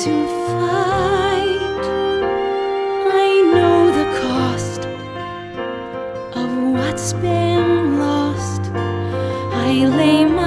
to fight. I know the cost of what's been lost. I lay my